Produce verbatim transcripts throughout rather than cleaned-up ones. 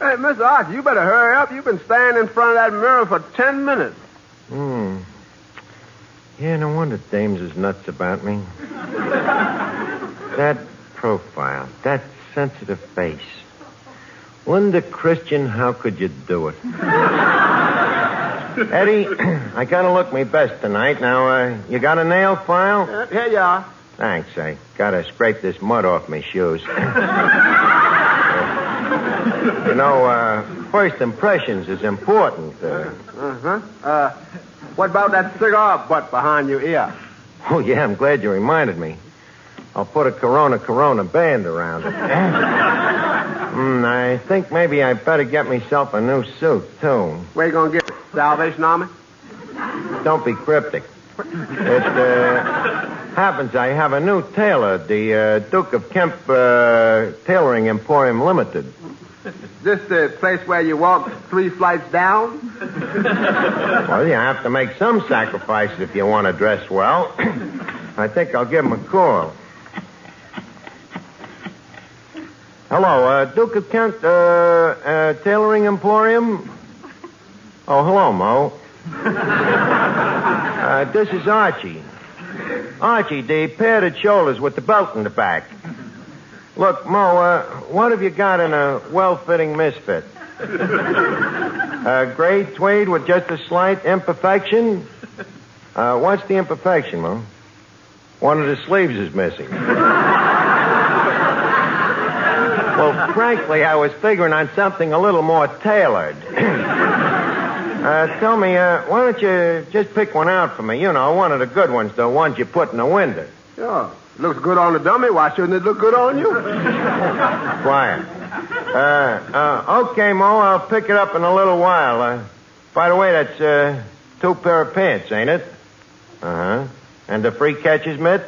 Hey, Mister Archie, you better hurry up. You've been standing in front of that mirror for ten minutes. Hmm. Yeah, no wonder Dames is nuts about me. That profile, that sensitive face. Linda Christian, how could you do it? Eddie, I gotta look me best tonight. Now, uh, you got a nail file? Uh, here you are. Thanks. I gotta scrape this mud off my shoes. uh, you know, uh, first impressions is important. Uh, uh-huh. Uh, what about that cigar butt behind your ear? Oh, yeah, I'm glad you reminded me. I'll put a Corona Corona band around it. mm, I think maybe I better get myself a new suit, too. Where you gonna get it? Salvation Army? Don't be cryptic. It uh, happens I have a new tailor, the uh, Duke of Kemp uh, Tailoring Emporium Limited. Is this the place where you walk three flights down? Well, you have to make some sacrifices if you want to dress well. I think I'll give him a call. Hello, uh, Duke of Kent uh, uh, Tailoring Emporium? Oh, hello, Mo. uh, this is Archie. Archie, the padded shoulders with the belt in the back. Look, Mo, uh, what have you got in a well-fitting misfit? uh, gray tweed with just a slight imperfection? Uh, what's the imperfection, Mo? One of the sleeves is missing. Well, frankly, I was figuring on something a little more tailored. uh, tell me, uh, why don't you just pick one out for me? You know, one of the good ones, the ones you put in the window. Sure. Looks good on the dummy. Why shouldn't it look good on you? Quiet. Uh, uh, okay, Mo, I'll pick it up in a little while. Uh, by the way, that's uh, two pair of pants, ain't it? Uh-huh. And the free catcher's mitt?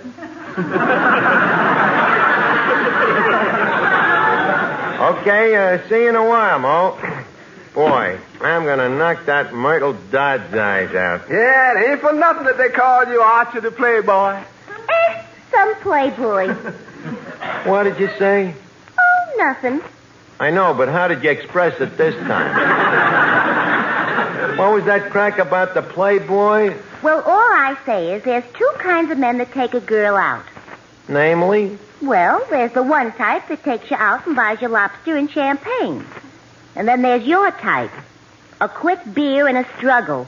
Okay, uh, see you in a while, Mo. Boy, I'm going to knock that Myrtle Dodd's eyes out. Yeah, it ain't for nothing that they called you Archie the Playboy. Eh, some playboy. What did you say? Oh, nothing. I know, but how did you express it this time? What was that crack about the Playboy? Well, all I say is there's two kinds of men that take a girl out. Namely? Well, there's the one type that takes you out and buys you lobster and champagne. And then there's your type. A quick beer and a struggle.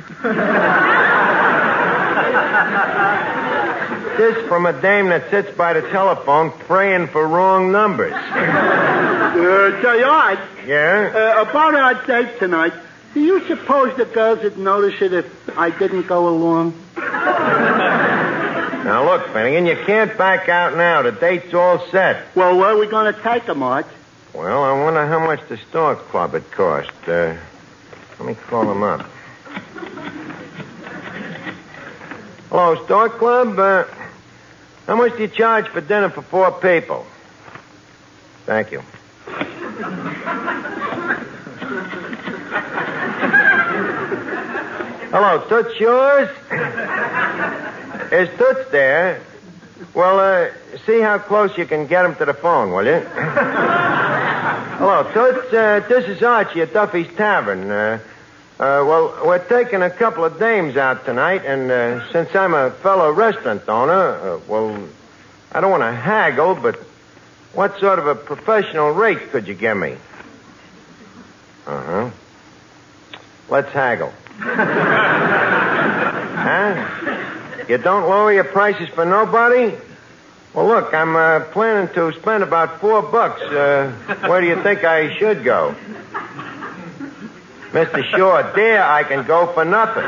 This from a dame that sits by the telephone praying for wrong numbers. Uh, say, Art. Yeah? Uh, about our date tonight, do you suppose the girls would notice it if I didn't go along? Now, look, Finnegan, you can't back out now. The date's all set. Well, where are we going to take them, Art? Well, I wonder how much the Stork Club would cost. Uh, let me call them up. Hello, Stork Club. Uh, how much do you charge for dinner for four people? Thank you. Hello, Toots yours? Is Toots there? Well, uh, see how close you can get him to the phone, will you? Hello, Toots. Uh, this is Archie at Duffy's Tavern. Uh, uh, well, we're taking a couple of dames out tonight, and uh, since I'm a fellow restaurant owner, uh, well, I don't want to haggle, but what sort of a professional rate could you give me? Uh-huh. Let's haggle. Huh? You don't lower your prices for nobody? Well, look, I'm uh, planning to spend about four bucks. Uh, where do you think I should go? Mister Shaw, there I can go for nothing.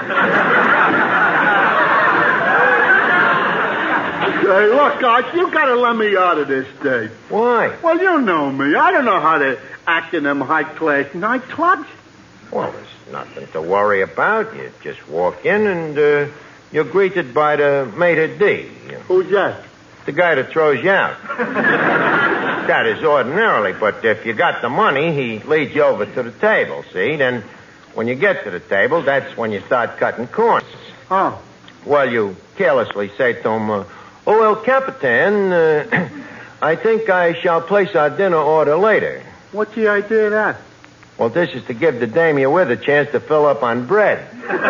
Hey, look, Art, you got to let me out of this date. Why? Well, you know me. I don't know how to act in them high-class nightclubs. Well, there's nothing to worry about. You just walk in and uh, you're greeted by the maitre d'. You know. Who's that? The guy that throws you out. That is ordinarily, but if you got the money, he leads you over to the table, see? Then when you get to the table, that's when you start cutting corners. Oh. Well, you carelessly say to him, uh, oh, well, Capitan, uh, I think I shall place our dinner order later. What's the idea of that? Well, this is to give the dame you're with a chance to fill up on bread.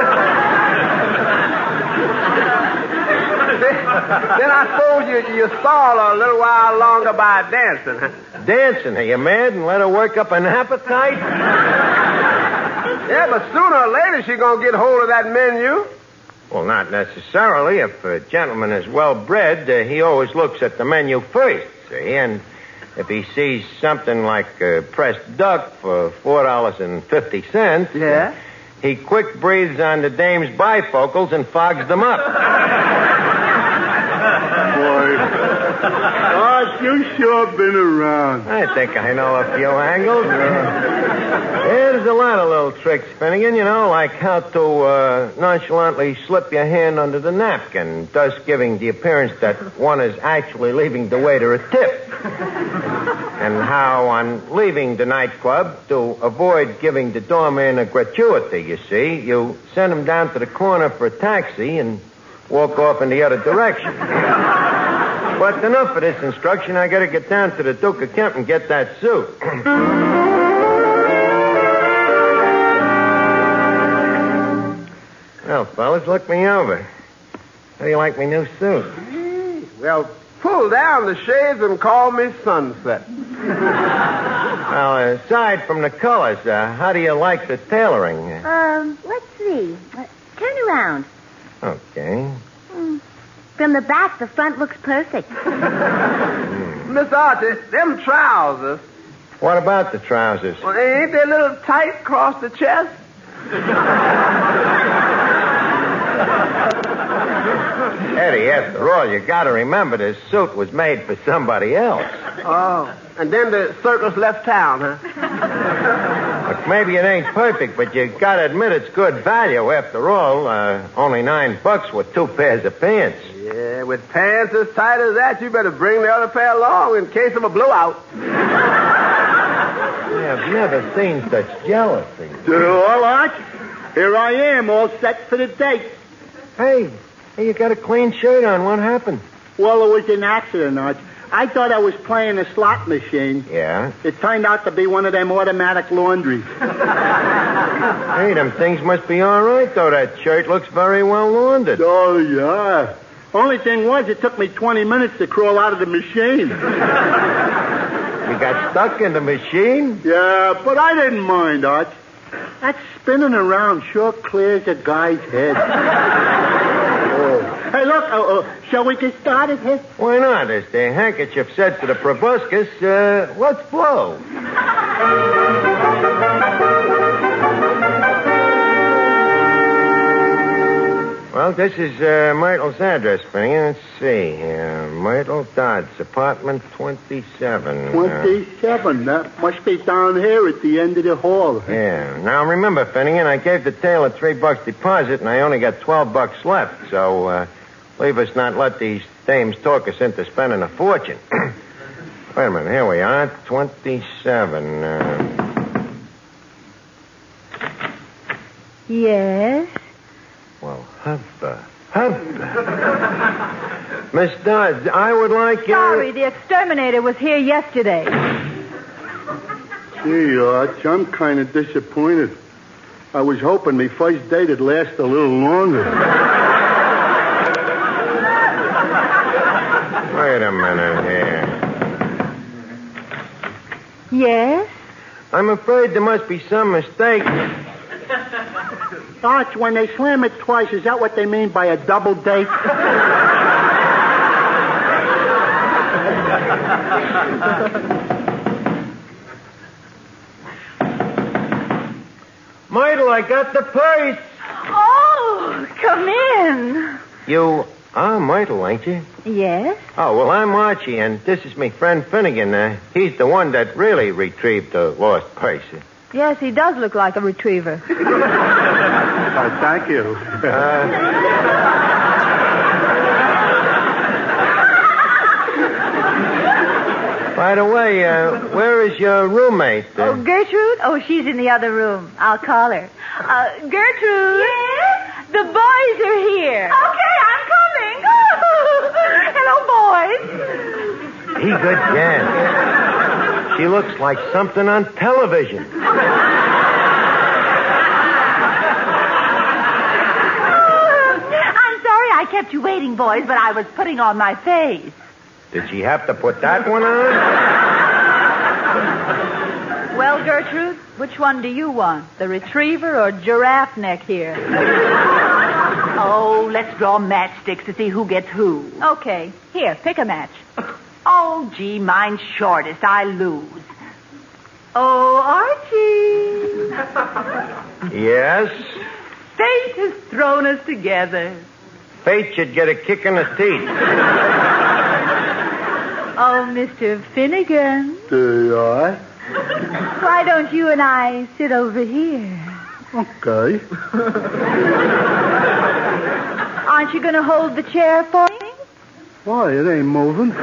Then I suppose you, you stall a little while longer by dancing, huh? Dancing, are you mad? And let her work up an appetite? Yeah, but sooner or later she's going to get hold of that menu. Well, not necessarily. If a gentleman is well-bred, uh, he always looks at the menu first, see? And if he sees something like uh, pressed duck for four dollars and fifty cents... Yeah? Uh, he quick breathes on the dame's bifocals and fogs them up. Boy. Oh, you sure been around. I think I know a few angles. There's a lot of little tricks, Finnegan, you know, like how to uh, nonchalantly slip your hand under the napkin, thus giving the appearance that one is actually leaving the waiter a tip. And how, on leaving the nightclub, to avoid giving the doorman a gratuity, you see, you send him down to the corner for a taxi and walk off in the other direction. But enough of this instruction. I gotta get down to the Duke of Kent and get that suit. Well, fellas, look me over. How do you like my new suit? Well, pull down the shades and call me Sunset. Well, aside from the colors, uh, how do you like the tailoring? Um, let's see. Uh, turn around. Okay. Mm. From the back, the front looks perfect. Miss Archie, them trousers. What about the trousers? Well, ain't they a little tight across the chest? Eddie, after all, you gotta remember this suit was made for somebody else. Oh, and then the circus left town, huh? Look, maybe it ain't perfect, but you gotta admit it's good value. After all, uh, only nine bucks with two pairs of pants. Yeah, with pants as tight as that, you better bring the other pair along in case of a blowout. Yeah, I've never seen such jealousy. All right. Here I am, all set for the date. Hey, hey, you got a clean shirt on. What happened? Well, it was an accident, Arch. I thought I was playing a slot machine. Yeah? It turned out to be one of them automatic laundries. Hey, them things must be all right, though. That shirt looks very well laundered. Oh, yeah. Only thing was, it took me twenty minutes to crawl out of the machine. You got stuck in the machine? Yeah, but I didn't mind, Arch. That spinning around sure clears a guy's head. Oh. Hey, look, uh, uh, shall we get started here? Why not? As the handkerchief said to the proboscis, uh, let's blow. Well, this is uh, Myrtle's address, Finnegan. Let's see here. Myrtle Dodds, apartment twenty-seven. twenty-seven. Uh, that must be down here at the end of the hall. Yeah. Now, remember, Finnegan, I gave the tailor three bucks deposit, and I only got twelve bucks left. So, uh, leave us not let these dames talk us into spending a fortune. Wait a minute. Here we are. twenty-seven. Uh... Yes? Well, hubba, hubba. Miss Dodds, I would like you... Sorry, the exterminator was here yesterday. Gee, Arch, I'm kind of disappointed. I was hoping my first date would last a little longer. Wait a minute here. Yes? I'm afraid there must be some mistake. Arch, when they slam it twice, is that what they mean by a double date? Myrtle, I got the purse. Oh, come in. You are Myrtle, ain't you? Yes? Oh, well, I'm Archie, and this is my friend Finnegan. Uh, he's the one that really retrieved the lost purse. Yes, he does look like a retriever. Uh, thank you. Uh, by the way, uh, where is your roommate? Uh, Oh, Gertrude? Oh, she's in the other room. I'll call her. Uh, Gertrude? Yes? The boys are here. Okay, I'm coming. Hello, boys. He good Jan. She looks like something on television. I kept you waiting, boys, but I was putting on my face. Did she have to put that one on? Well, Gertrude, which one do you want? The retriever or giraffe neck here? Oh, let's draw matchsticks to see who gets who. Okay. Here, pick a match. Oh, gee, mine's shortest. I lose. Oh, Archie. Yes? Fate has thrown us together. Fate should get a kick in the teeth. Oh, Mister Finnegan. Do I? Why don't you and I sit over here? Okay. Aren't you going to hold the chair for me? Why, it ain't moving.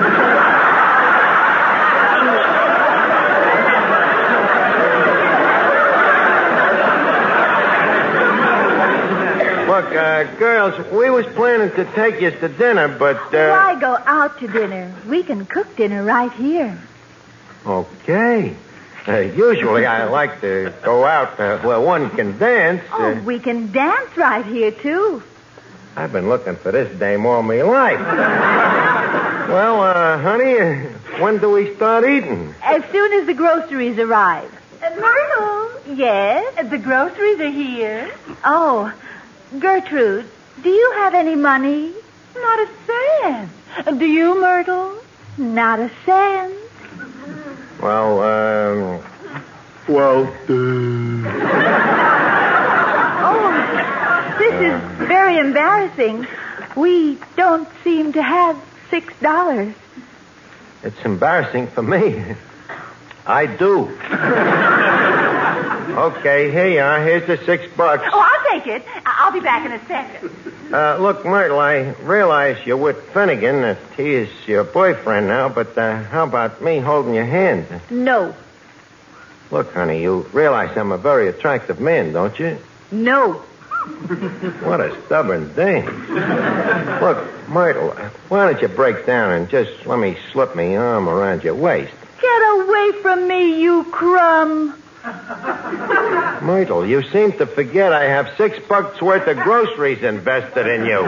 Look, uh, girls, we was planning to take you to dinner, but, uh... Why go out to dinner? We can cook dinner right here. Okay. Uh, usually I like to go out uh, where one can dance. Uh... Oh, we can dance right here, too. I've been looking for this dame all my life. Well, uh, honey, uh, when do we start eating? As soon as the groceries arrive. Uh, Myrtle? Yes? Uh, the groceries are here. Oh, Gertrude, do you have any money? Not a cent. Uh, do you, Myrtle? Not a cent. Well, um... Well, uh... Oh, this is very embarrassing. We don't seem to have six dollars. It's embarrassing for me. I do. Okay, here you are. Here's the six bucks. Oh, I'll take it. I'll be back in a second. Uh, look, Myrtle, I realize you're with Finnegan, that he is your boyfriend now, but uh, how about me holding your hand? No. Look, honey, you realize I'm a very attractive man, don't you? No. What a stubborn dame. Look, Myrtle, why don't you break down and just let me slip my arm around your waist? Get away from me, you crumb. Myrtle, you seem to forget I have six bucks worth of groceries invested in you.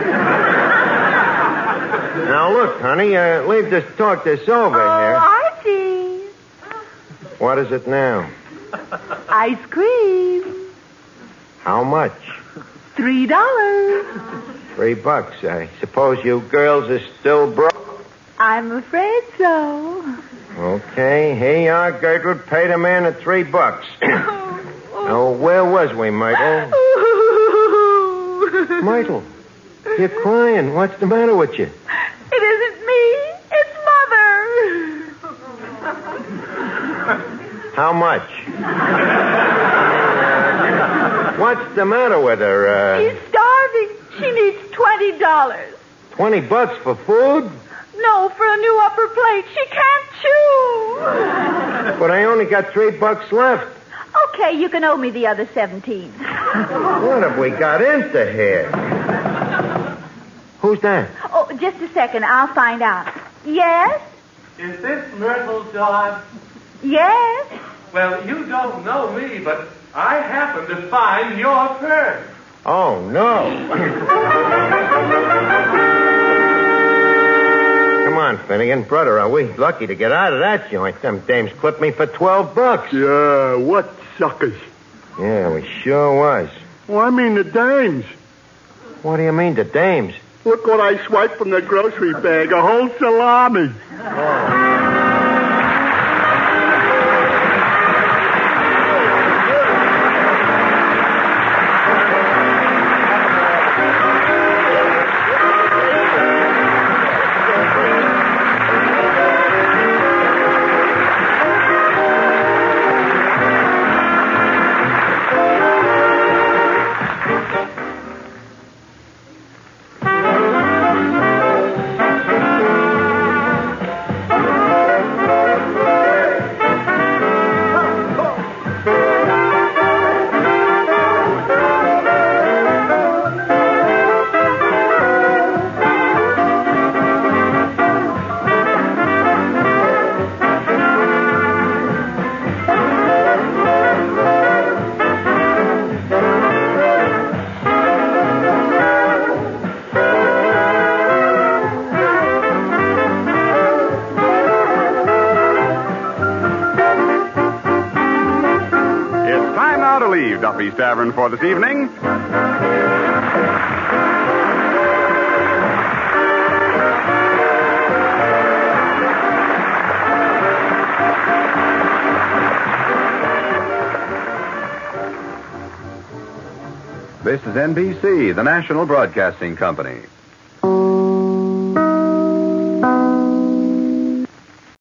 Now, look, honey, uh, leave this talk this over oh, here. Archie. What is it now? Ice cream. How much? Three dollars. Three bucks. I suppose you girls are still broke? I'm afraid so. Okay, here you are, Gertrude. Pay the man the three bucks. Now, where was we, Myrtle? Myrtle, you're crying. What's the matter with you? It isn't me. It's Mother. How much? What's the matter with her? Uh... She's starving. She needs twenty dollars. Twenty bucks for food? No, for a new upper plate. She can't chew. But I only got three bucks left. Okay, you can owe me the other seventeen. What have we got into here? Who's that? Oh, just a second. I'll find out. Yes? Is this Myrtle's dog? Yes? Well, you don't know me, but I happen to find your purse. Oh, no. Come on, Finnegan. Brother, are we lucky to get out of that joint? Them dames clipped me for twelve bucks. Yeah, what suckers. Yeah, we sure was. Well, I mean the dames. What do you mean, the dames? Look what I swiped from the grocery bag. A whole salami. Oh. Duffy's Tavern for this evening. This is N B C, the national broadcasting company.